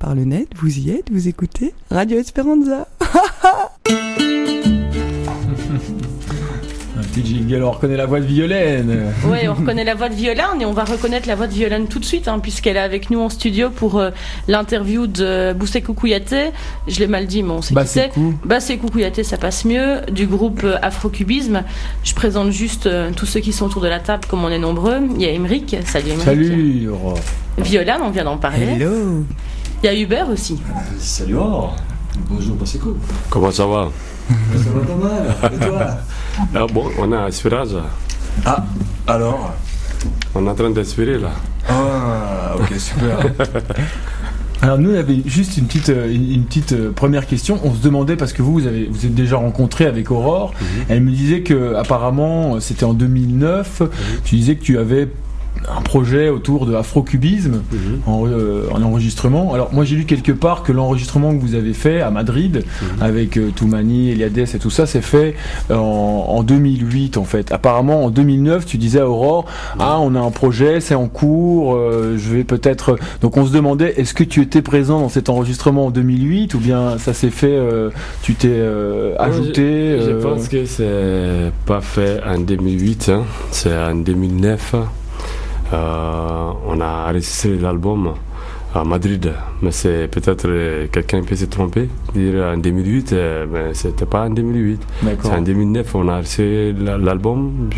par le net, vous y êtes, vous écoutez Radio Esperanza. Un petit jingle, on reconnaît la voix de Violaine. Oui, on reconnaît la voix de Violaine et on va reconnaître la voix de Violaine tout de suite, puisqu'elle est avec nous en studio pour l'interview de Boussekou Kouyaté. Je l'ai mal dit, mais on sait qui c'est. Boussekou Kouyaté, ça passe mieux, du groupe Afrocubisme. Je présente juste tous ceux qui sont autour de la table, comme on est nombreux. Il y a Émeric. Salut Émeric. Salut Aurore. Violaine, on vient d'en parler. Hello. Il y a Hubert aussi. Salut Aurore. Bonjour Boussekou. Comment ça va? Ça va pas mal. Et toi? Ah bon, on a Esperanza. Ah, alors? On est en train d'espérer là. Ah, ok, super. Alors nous on avait juste une petite première question. On se demandait, parce que vous êtes déjà rencontré avec Aurore. Elle me disait que apparemment c'était en 2009. Tu disais que tu avais un projet autour de afrocubisme en enregistrement. Alors moi j'ai lu quelque part que l'enregistrement que vous avez fait à Madrid avec Toumani, Eliades et tout ça, c'est fait en 2008 en fait. Apparemment en 2009 tu disais à Aurore on a un projet, c'est en cours, je vais peut-être... Donc on se demandait, est-ce que tu étais présent dans cet enregistrement en 2008 ou bien ça s'est fait, tu t'es ajouté Je pense que c'est pas fait en 2008, c'est en 2009. On a enregistré l'album à Madrid, mais c'est peut-être quelqu'un peut se tromper, dire en 2008, mais c'était pas en 2008. D'accord. C'est en 2009 on a enregistré l'album.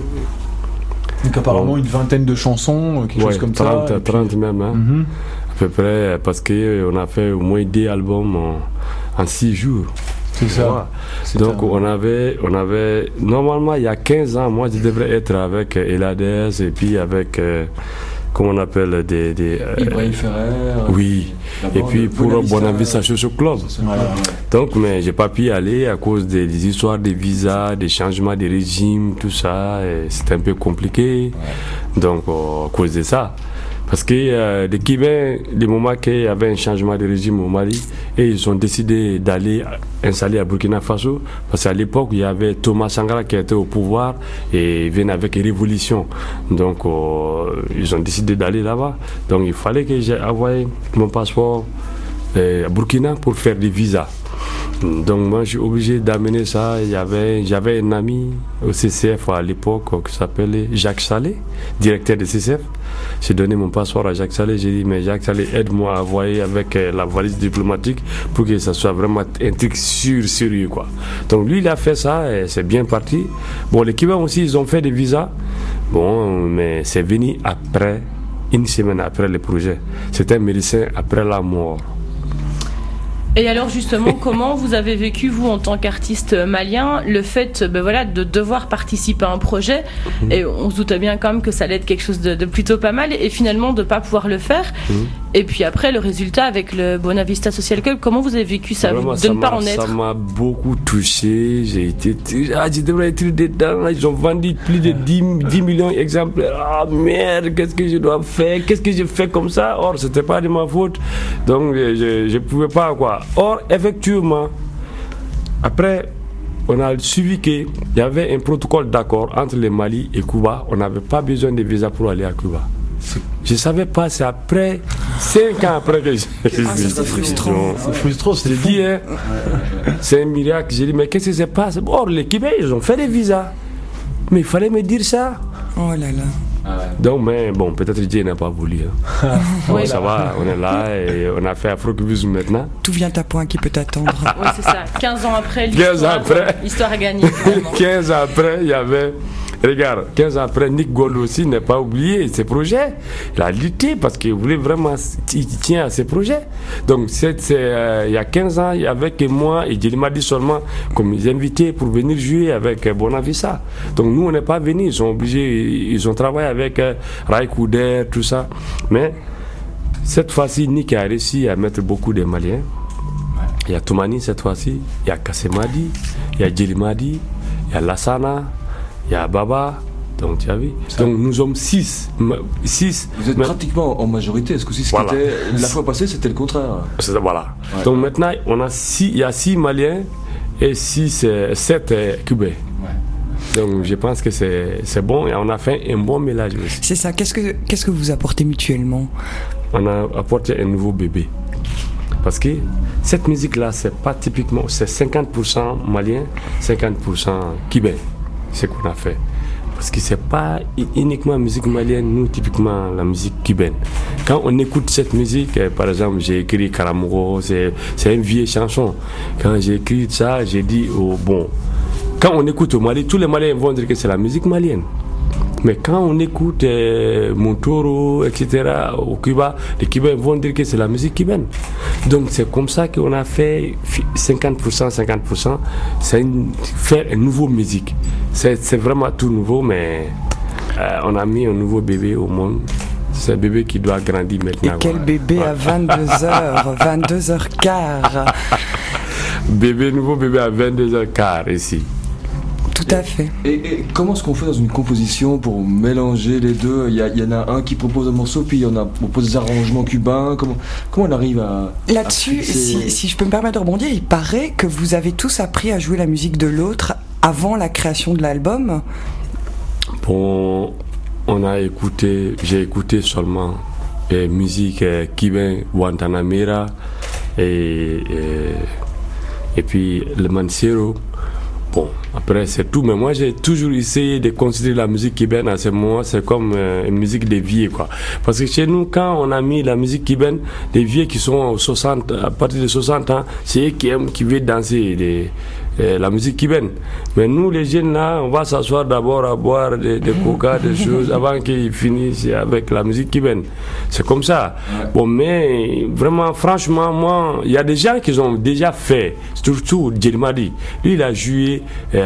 Donc apparemment une vingtaine de chansons, quelque chose comme 30, ça. 30 même, à peu près, parce qu'on a fait au moins 10 albums en 6 jours. C'est ça. Donc on avait normalement il y a 15 ans, moi je devrais être avec Eliades et puis avec comment on appelle des Ibrahim Ferrer. Oui. Et puis pour Bonavista Social Club. Voilà. Donc mais j'ai pas pu y aller à cause des histoires de visas, des changements de régime, tout ça, et c'était un peu compliqué. Ouais. Donc à cause de ça. Parce que les Cubains, du moment qu'il y avait un changement de régime au Mali, et ils ont décidé d'aller installer à Burkina Faso, parce qu'à l'époque, il y avait Thomas Sankara qui était au pouvoir et il venait avec une révolution. Donc, ils ont décidé d'aller là-bas. Donc, il fallait que j'ai envoyé mon passeport à Burkina pour faire des visas. Donc moi je suis obligé d'amener ça. J'avais un ami au CCF à l'époque qui s'appelait Jacques Salé, directeur de CCF. J'ai donné mon passeport à Jacques Salé. J'ai dit mais Jacques Salé, aide-moi à envoyer avec la valise diplomatique pour que ça soit vraiment un truc sérieux quoi. Donc lui il a fait ça et c'est bien parti. Bon les Cubains aussi ils ont fait des visas. Bon mais c'est venu après, une semaine après le projet. C'était un médecin après la mort. Et alors justement, comment vous avez vécu, vous, en tant qu'artiste malien, le fait de devoir participer à un projet, et on se doutait bien quand même que ça allait être quelque chose de plutôt pas mal, et finalement de ne pas pouvoir le faire. Et puis après, le résultat avec le Bonavista Social Club, comment vous avez vécu ça, vraiment, de ne pas en être? Ça m'a beaucoup touché, je devrais être dedans, ils ont vendu plus de 10 millions d'exemplaires. Ah merde, qu'est-ce que je dois faire? Qu'est-ce que je fais comme ça? Or, c'était pas de ma faute, donc je pouvais pas quoi. Or, effectivement, après, on a suivi qu'il y avait un protocole d'accord entre le Mali et Cuba. On n'avait pas besoin de visa pour aller à Cuba. Je ne savais pas, c'est après, 5 ans après que c'est frustrant. C'est frustrant, je l'ai dit, c'est un miracle. J'ai dit, mais qu'est-ce qui se passe? Or, les Cubains, ils ont fait des visas. Mais il fallait me dire ça. Oh là là. Donc, mais bon, peut-être Dieu n'a pas voulu. Bon, ça va, on est là et on a fait Afrocubisme maintenant. Tout vient à point qui peut t'attendre. Oui, c'est ça. 15 ans après, l'histoire a gagné. 15 ans après, il y avait... Regarde, 15 ans après, Nick Gold aussi n'a pas oublié ses projets. Il a lutté parce qu'il voulait vraiment, il tient à ses projets. Donc, il y a 15 ans, il y avait que moi et Djelima dit seulement comme ils invités pour venir jouer avec Bonavista. Donc, nous, on n'est pas venus. Ils sont obligés, ils ont travaillé avec Rai Kouder, tout ça. Mais cette fois-ci, Nick a réussi à mettre beaucoup de Maliens. Il y a Toumani cette fois-ci, il y a Kassemadi, il y a Djelimadi, il y a Lassana. Il y a Baba, donc tu as vu. Donc nous sommes 6. Vous êtes pratiquement en majorité. Est-ce que c'est voilà. La fois passée, c'était le contraire? Voilà. Ouais. Donc maintenant, il y a 6 Maliens et 7 Cubains. Ouais. Donc je pense que c'est bon et on a fait un bon mélange aussi. C'est ça. Qu'est-ce que vous apportez mutuellement? On a apporté un nouveau bébé. Parce que cette musique-là, c'est pas typiquement, c'est 50% malien, 50% cubain, ce qu'on a fait. Parce que c'est pas uniquement la musique malienne, nous typiquement la musique cubaine. Quand on écoute cette musique, par exemple j'ai écrit Caramogo, c'est une vieille chanson. Quand j'ai écrit ça, j'ai dit quand on écoute au Mali, tous les Maliens vont dire que c'est la musique malienne. Mais quand on écoute Montoro, etc., au Cuba, les Cubains vont dire que c'est la musique cubaine. Donc c'est comme ça qu'on a fait 50%, 50%, c'est faire une nouvelle musique. C'est vraiment tout nouveau, mais on a mis un nouveau bébé au monde. C'est un bébé qui doit grandir maintenant. Et quel bébé à 22h, 22h15. Nouveau bébé à 22h15 ici. Tout à fait. Et comment est-ce qu'on fait dans une composition pour mélanger les deux? Il y en a un qui propose un morceau, puis il y en a qui propose des arrangements cubains. Comment on arrive à... Là-dessus, si je peux me permettre de rebondir, il paraît que vous avez tous appris à jouer la musique de l'autre avant la création de l'album. Bon, j'ai écouté seulement musique cubaine, Guantanamera et puis le Mancero. Bon, après c'est tout, mais moi j'ai toujours essayé de considérer la musique cubaine à ce moment, c'est comme une musique des vieux, quoi. Parce que chez nous, quand on a mis la musique cubaine, les vieux qui sont à partir de 60 ans, c'est eux qui veulent danser la musique cubaine. Mais nous les jeunes là, on va s'asseoir d'abord à boire des coca, des choses avant qu'ils finissent avec la musique cubaine. C'est comme ça. Bon, mais vraiment, franchement, moi, il y a des gens qui ont déjà fait, surtout Djelmadi. Lui, il a joué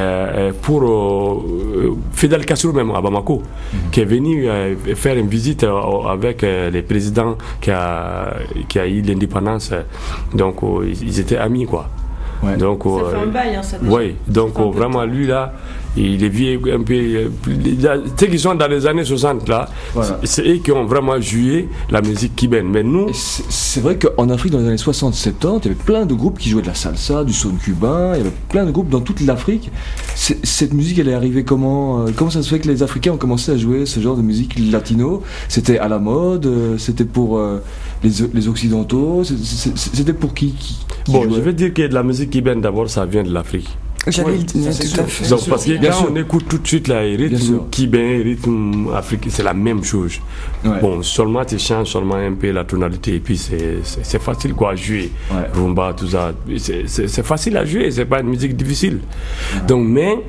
pour Fidel Castro même à Bamako, qui est venu faire une visite avec les présidents qui a eu l'indépendance. Donc, ils étaient amis, quoi. Ouais. Donc, ça fait un bail, hein, ça déjà. Oui, donc vraiment lui là, il est vieux un peu. Ceux qui sont dans les années 60 là, voilà. C'est eux qui ont vraiment joué la musique cubaine. Mais nous. C'est vrai qu'en Afrique, dans les années 60-70, il y avait plein de groupes qui jouaient de la salsa, du son cubain, il y avait plein de groupes dans toute l'Afrique. Cette musique, elle est arrivée comment ça se fait que les Africains ont commencé à jouer ce genre de musique latino? C'était à la mode? C'était pour les Occidentaux? C'était pour qui Bon, je vais dire que la musique cubaine, d'abord, ça vient de l'Afrique. J'allais le dire, tout à fait. Donc, parce que quand on écoute tout de suite les rythmes cubains, rythmes africains, c'est la même chose. Ouais. Bon, seulement tu changes seulement un peu la tonalité et puis c'est facile quoi à jouer. Ouais. Rumba, tout ça, c'est facile à jouer, c'est pas une musique difficile. Ouais. Donc, mais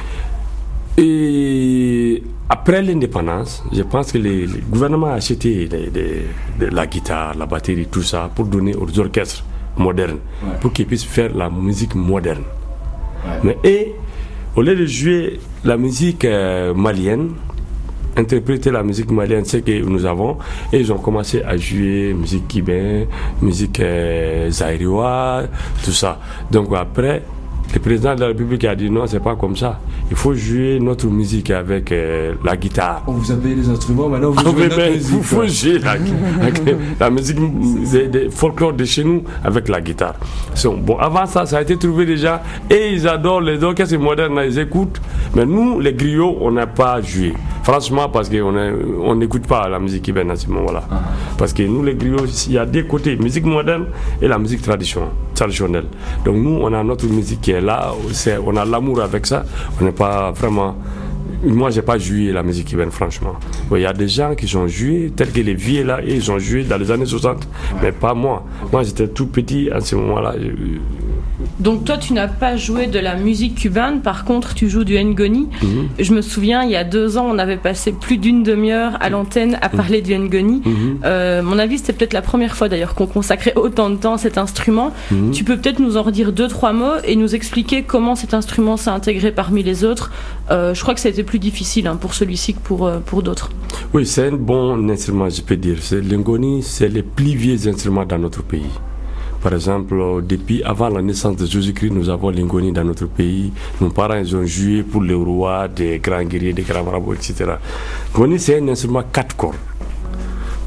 après l'indépendance, je pense que les gouvernements ont acheté la guitare, la batterie, tout ça pour donner aux orchestres modernes, pour qu'ils puissent faire la musique moderne. Ouais. Mais au lieu de jouer la musique malienne, interpréter la musique malienne, c'est que nous avons, et ils ont commencé à jouer musique cubaine, musique zaïroise, tout ça. Donc après, le président de la République a dit non, c'est pas comme ça. Il faut jouer notre musique avec la guitare. Vous avez les instruments, maintenant vous jouez notre musique. Il faut jouer la musique des folklore de chez nous avec la guitare. Bon, avant ça a été trouvé déjà et ils adorent les orchestres modernes, ils écoutent. Mais nous, les griots, on n'a pas joué. Franchement, parce qu'on n'écoute pas la musique cubaine à ce moment-là. Parce que nous, les griots, il y a deux côtés, musique moderne et la musique traditionnelle. Donc nous, on a notre musique qui est là, on a l'amour avec ça. On n'est pas vraiment... Moi, j'ai pas joué la musique cubaine, franchement. Il y a des gens qui ont joué, tels que les vieux là, et ils ont joué dans les années 60, mais pas moi. Moi, j'étais tout petit à ce moment-là. Donc toi, tu n'as pas joué de la musique cubaine, par contre, tu joues du ngoni. Je me souviens, il y a 2 ans, on avait passé plus d'une demi-heure à l'antenne à parler du ngoni. Mon avis, c'était peut-être la première fois d'ailleurs qu'on consacrait autant de temps à cet instrument. Tu peux peut-être nous en redire 2-3 mots et nous expliquer comment cet instrument s'est intégré parmi les autres. Je crois que ça a été plus difficile pour celui-ci que pour d'autres. Oui, c'est un bon instrument, je peux dire. Le ngoni, c'est le plus vieux instrument dans notre pays. Par exemple, depuis avant la naissance de Jésus-Christ, nous avons les ngoni dans notre pays. Nos parents, ils ont joué pour les rois, des grands guerriers, des grands marabouts, etc. Ngoni, c'est un instrument 4 cordes.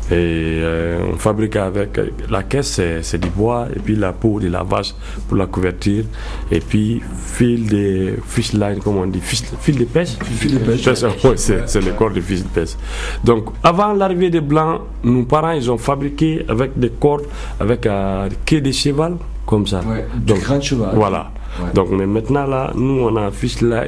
Et on fabrique avec la caisse, c'est du bois, et puis la peau de la vache pour la couverture, et puis fil de fish line, comme on dit, fil de pêche. C'est le corps de fil de pêche. Donc avant l'arrivée des Blancs, nos parents ils ont fabriqué avec des cordes, avec quai de cheval, comme ça. Ouais, du grain de cheval. Voilà. Ouais. Donc mais maintenant là, nous on a fish de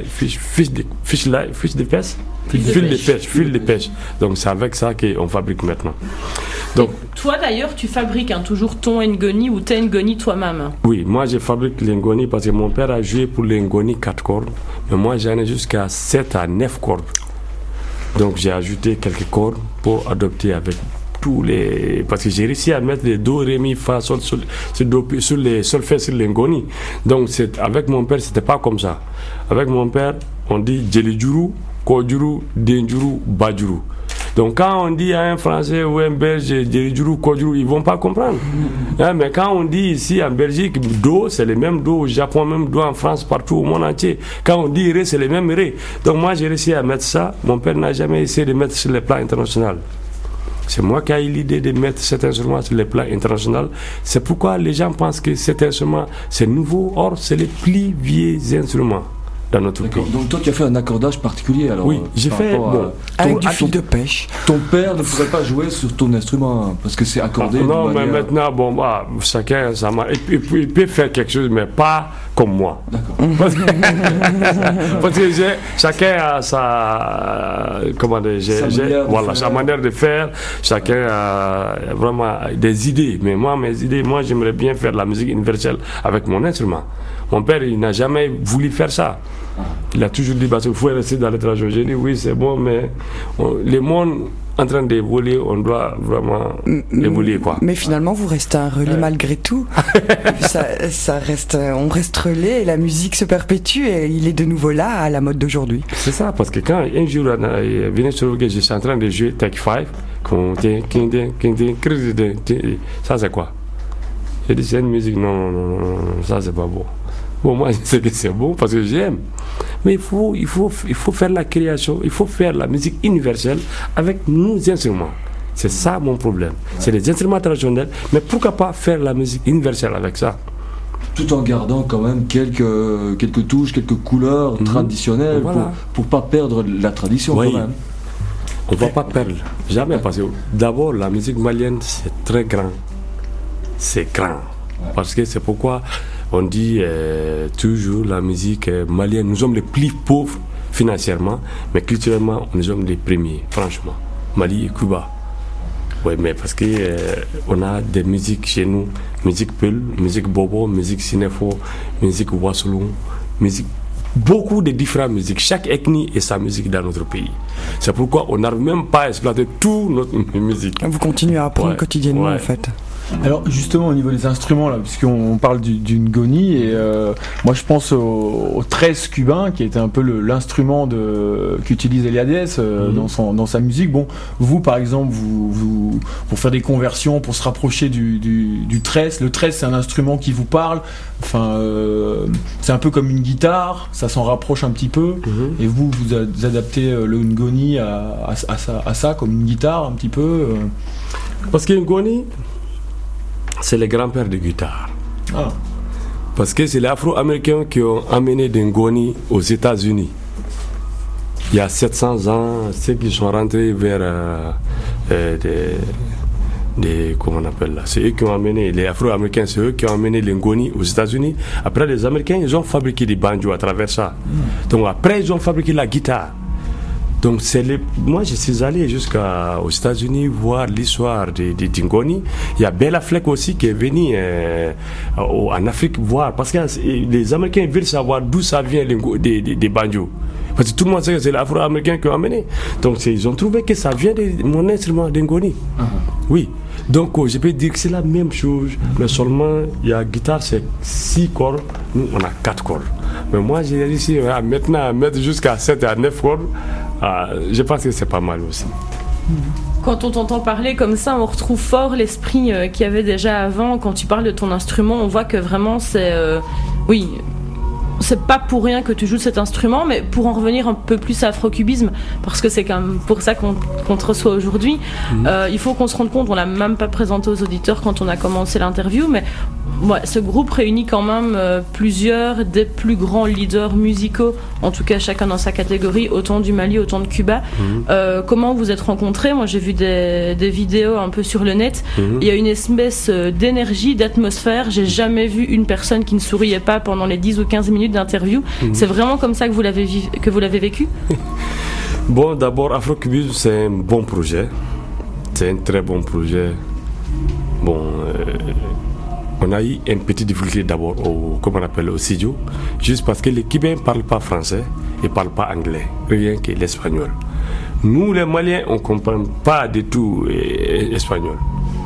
pêche. Fil de pêche. Donc c'est avec ça qu'on fabrique maintenant. Donc, toi d'ailleurs tu fabriques toujours ton ngoni ou tes ngoni toi-même? Oui, moi je fabrique les ngoni parce que mon père a joué pour les ngoni 4 cordes, mais moi j'en ai jusqu'à 7 à 9 cordes. Donc j'ai ajouté quelques cordes pour adopter avec tous les... Parce que j'ai réussi à mettre les do, ré, mi, fa, sol, sur les solfèges sur les ngoni. Donc avec mon père c'était pas comme ça. Avec mon père on dit djelidjuru, Kodjuru, Denjuru, Bajuru. Donc quand on dit à un Français ou un Belge, Djelidjuru, Kodjuru, ils ne vont pas comprendre. Mais quand on dit ici en Belgique, Do, c'est le même Do, au Japon, même Do en France, partout au monde entier. Quand on dit Ré, c'est le même Ré. Donc moi j'ai réussi à mettre ça. Mon père n'a jamais essayé de mettre sur le plan international. C'est moi qui ai eu l'idée de mettre cet instrument sur le plan international. C'est pourquoi les gens pensent que cet instrument, c'est nouveau. Or, c'est les plus vieux instruments dans notre pays. Donc toi tu as fait un accordage particulier alors? Oui, j'ai fait avec du fil de pêche. Ton père ne pourrait pas jouer sur ton instrument parce que c'est accordé. Non, mais maintenant chacun ça marche. Il peut faire quelque chose mais pas comme moi. D'accord. Parce que chacun a sa sa manière de faire. Chacun a vraiment des idées. Mais moi mes idées, j'aimerais bien faire de la musique universelle avec mon instrument. Mon père il n'a jamais voulu faire ça. Il a toujours dit parce qu'il faut rester dans l'étranger. J'ai dit oui c'est bon mais le monde en train d'évoluer, on doit vraiment évoluer quoi. Mais finalement vous restez un relais malgré tout. ça reste, on reste relais et la musique se perpétue et il est de nouveau là à la mode d'aujourd'hui. C'est ça parce que quand un jour venez sur le je suis en train de jouer Take 5, ça c'est quoi? J'ai dit c'est une musique non ça c'est pas beau. Bon, moi, je sais que c'est bon parce que j'aime. Mais il faut faire la création, il faut faire la musique universelle avec nos instruments. C'est ça mon problème. C'est les instruments traditionnels, mais pourquoi pas faire la musique universelle avec ça? Tout en gardant quand même quelques touches, quelques couleurs traditionnelles pour pas perdre la tradition quand même. On ne va pas perdre, jamais, parce que d'abord la musique malienne c'est très grand. C'est grand. Parce que c'est pourquoi on dit toujours la musique malienne, nous sommes les plus pauvres financièrement, mais culturellement, nous sommes les premiers, franchement. Mali et Cuba. Oui, mais parce que on a des musiques chez nous, musique Peul, musique Bobo, musique Sinefo, musique Wassoulou, musique... Beaucoup de différentes musiques. Chaque ethnie a sa musique dans notre pays. C'est pourquoi on n'arrive même pas à exploiter toute notre musique. Vous continuez à apprendre quotidiennement en fait. Alors justement au niveau des instruments là, puisqu'on parle du ngoni et moi je pense au tresse cubain qui était un peu l'instrument qu'utilise Eliades dans sa musique. Bon, vous par exemple vous pour faire des conversions, pour se rapprocher du tresse, le tresse c'est un instrument qui vous parle. Enfin c'est un peu comme une guitare, ça s'en rapproche un petit peu. Et vous adaptez le ngoni à ça comme une guitare un petit peu. Parce que ngoni c'est les grands-pères de guitare. Parce que c'est les Afro-Américains qui ont amené des ngoni aux États-Unis. Il y a 700 ans, ceux qui sont rentrés vers comment on appelle là, c'est eux qui ont amené, les Afro-Américains, c'est eux qui ont amené les ngoni aux États-Unis. Après, les Américains, ils ont fabriqué des banjos à travers ça. Donc après, ils ont fabriqué la guitare. Donc moi je suis allé jusqu'aux États-Unis voir l'histoire des ngoni. Il y a Bela Fleck aussi qui est venu en Afrique voir parce que les Américains veulent savoir d'où ça vient des banjos. Parce que tout le monde sait que c'est les Afro-Américains qui ont amené. Donc ils ont trouvé que ça vient de mon instrument des ngoni. Oui. Donc je peux dire que c'est la même chose, mais seulement il y a guitare c'est 6 cordes, nous on a 4 cordes. Mais moi j'ai réussi maintenant à mettre jusqu'à 7 à 9 cordes. Je pense que c'est pas mal aussi. Quand on t'entend parler comme ça, on retrouve fort l'esprit qu'il y avait déjà avant. Quand tu parles de ton instrument, on voit que vraiment c'est c'est pas pour rien que tu joues cet instrument, mais pour en revenir un peu plus à Afrocubisme, parce que c'est quand même pour ça qu'on te reçoit aujourd'hui, il faut qu'on se rende compte, on l'a même pas présenté aux auditeurs quand on a commencé l'interview, mais ce groupe réunit quand même plusieurs des plus grands leaders musicaux, en tout cas chacun dans sa catégorie, autant du Mali, autant de Cuba. Comment vous êtes rencontrés? Moi j'ai vu des vidéos un peu sur le net, il y a une espèce d'énergie, d'atmosphère, j'ai jamais vu une personne qui ne souriait pas pendant les 10 ou 15 minutes d'interview. C'est vraiment comme ça que vous l'avez vécu? Bon, d'abord, Afrocubisme, c'est un bon projet. C'est un très bon projet. Bon, on a eu une petite difficulté d'abord au studio, juste parce que les Cubains ne parlent pas français et ne parlent pas anglais, rien que l'espagnol. Nous, les Maliens, on ne comprend pas du tout l'espagnol.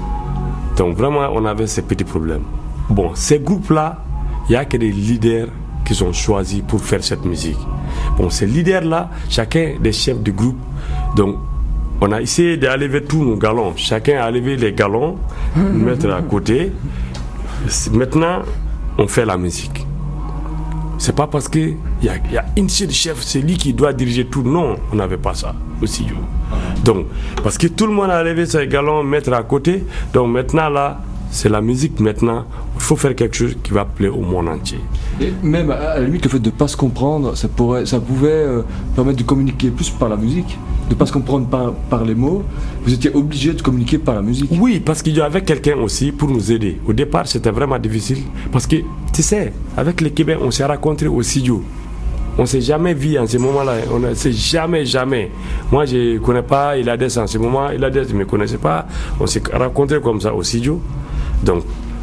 Donc vraiment, on avait ces petits problèmes. Bon, ces groupes-là, il n'y a que des leaders qui sont choisis pour faire cette musique. Bon, ces leaders-là, chacun des chefs de groupe, donc on a essayé d'enlever tous nos galons. Chacun a levé les galons, mettre à côté. Maintenant, on fait la musique. C'est pas parce qu'il y a une seule chef, c'est lui qui doit diriger tout. Non, on n'avait pas ça aussi. Donc, parce que tout le monde a levé ses galons, mettre à côté. Donc maintenant, là, c'est la musique maintenant. Il faut faire quelque chose qui va plaire au monde entier. Et même à la limite, le fait de ne pas se comprendre, ça pouvait permettre de communiquer plus par la musique, de ne pas se comprendre par les mots. Vous étiez obligé de communiquer par la musique. Oui, parce qu'il y avait quelqu'un aussi pour nous aider. Au départ, c'était vraiment difficile. Parce que, tu sais, avec les Québécois, on s'est rencontrés au studio. On ne s'est jamais vu en ce moment-là. On ne s'est jamais. Moi, je ne connais pas Iladès en ce moment. Iladès, je ne me connaissais pas. On s'est rencontrés comme ça au studio. Donc,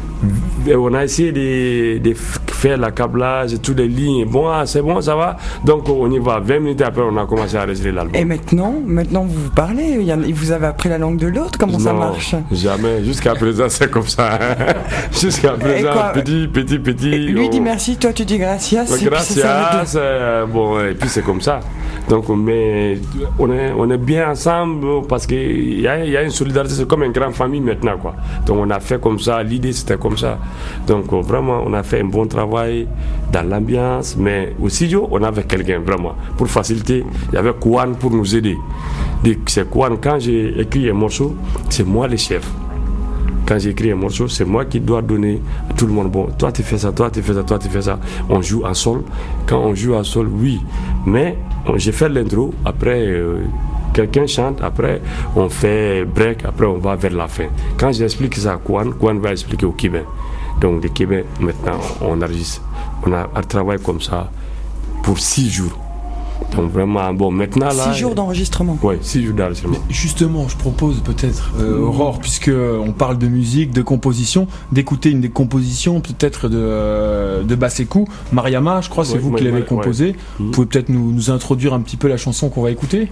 on a essayé de faire la câblage, toutes les lignes. Bon, c'est bon, ça va. Donc, on y va. 20 minutes après, on a commencé à enregistrer l'album. Et maintenant, vous parlez? Vous avez appris la langue de l'autre? Comment ça marche? Jamais. Jusqu'à présent, c'est comme ça. Jusqu'à présent, petit. Et lui dit merci, toi tu dis gracias. Gracias. Bon, et puis c'est comme ça. Donc, mais on est bien ensemble parce qu'il y a une solidarité. C'est comme une grande famille maintenant, quoi. Donc, on a fait comme ça. L'idée, c'était comme ça. Donc, vraiment, on a fait un bon travail dans l'ambiance. Mais au studio, on avait quelqu'un, vraiment, pour faciliter. Il y avait Kouane pour nous aider. C'est Kouane, quand j'ai écrit un morceau, c'est moi le chef. Quand j'écris un morceau, c'est moi qui dois donner à tout le monde. Bon, toi tu fais ça, toi tu fais ça, toi tu fais ça. On joue en sol. Quand on joue en sol, oui. Mais j'ai fait l'intro, après quelqu'un chante, après on fait break, après on va vers la fin. Quand j'explique ça à Kouane va expliquer au Québec. Donc les Québec, maintenant, on enregistre. On a un travail comme ça pour 6 jours. Donc vraiment, bon, maintenant là... 6 jours d'enregistrement. Oui, 6 jours d'enregistrement. Mais justement, je propose peut-être, Aurore, puisqu'on parle de musique, de composition, d'écouter une des compositions peut-être de Bassekou, Mariama, je crois, c'est vous qui l'avez composée. Vous pouvez peut-être nous introduire un petit peu la chanson qu'on va écouter.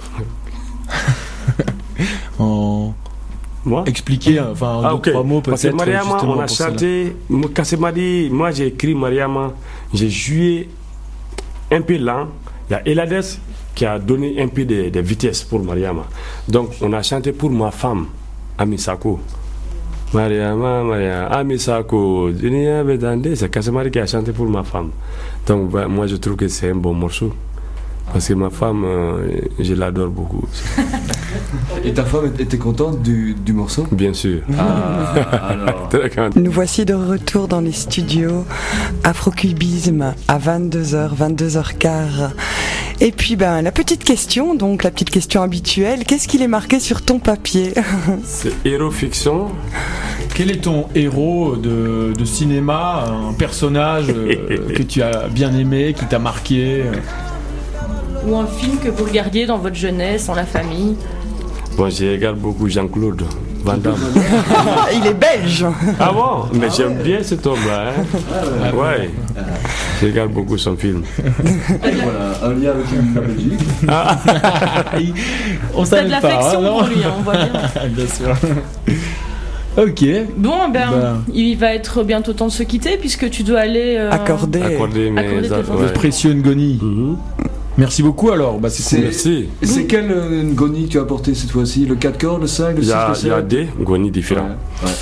Moi expliquer, enfin, en 2-3 mots peut-être. Parce que Mariama, on a chanté, moi j'ai écrit Mariama, j'ai joué un peu lent. Il y a Eladès qui a donné un peu de vitesse pour Mariama. Donc on a chanté pour ma femme, Amisako. Mariama, Amisako. C'est Kassemari qui a chanté pour ma femme. Donc moi je trouve que c'est un bon morceau. Parce que ma femme, je l'adore beaucoup. Et ta femme était contente du morceau? Bien sûr. Alors. Nous voici de retour dans les studios Afrocubisme à 22h, 22h15. Et puis la petite question, donc la petite question habituelle, qu'est-ce qu'il est marqué sur ton papier? C'est héros fiction. Quel est ton héros de cinéma, un personnage que tu as bien aimé, qui t'a marqué? Ou un film que vous regardiez dans votre jeunesse, en la famille? Bon, je regarde beaucoup Jean-Claude Van Damme. Il est belge. Ah bon? Mais j'aime bien cet homme-là. Hein? Ouais. Je regarde beaucoup son film. Voilà, un lien avec la Belgique. On t'as de l'affection pour lui, on voit bien. Bien sûr. Ok. Bon, il va être bientôt temps de se quitter puisque tu dois aller accorder mes précieux Ngoni. Merci beaucoup alors. C'est cool. Merci. C'est quel Ngoni que tu as apporté cette fois-ci? Le 4 cordes, le 5, le 6, le 7? Il y a des Ngoni différents.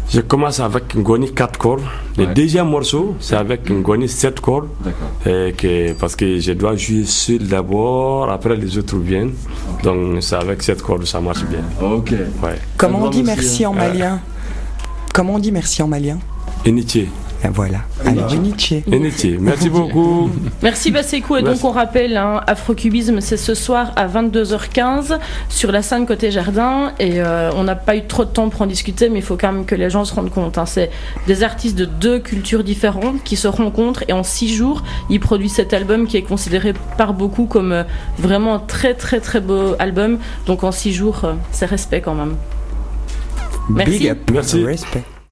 Je commence avec Ngoni 4 cordes. Le deuxième morceau, c'est avec Ngoni 7 cordes. Parce que je dois jouer seul d'abord, après les autres viennent. Okay. Donc c'est avec 7 cordes, ça marche bien. Ok. Ouais. Comment on dit merci en malien? Comment on dit merci en malien? Initié. Voilà. Alors, Initié. Merci beaucoup. Merci Basekou. Et donc on rappelle, Afrocubisme, c'est ce soir à 22h15 sur la scène côté jardin. Et on n'a pas eu trop de temps pour en discuter, mais il faut quand même que les gens se rendent compte. C'est des artistes de 2 cultures différentes qui se rencontrent et en 6 jours, ils produisent cet album qui est considéré par beaucoup comme vraiment un très très très beau album. Donc en 6 jours, c'est respect quand même. Merci. Big up. Merci. Respect.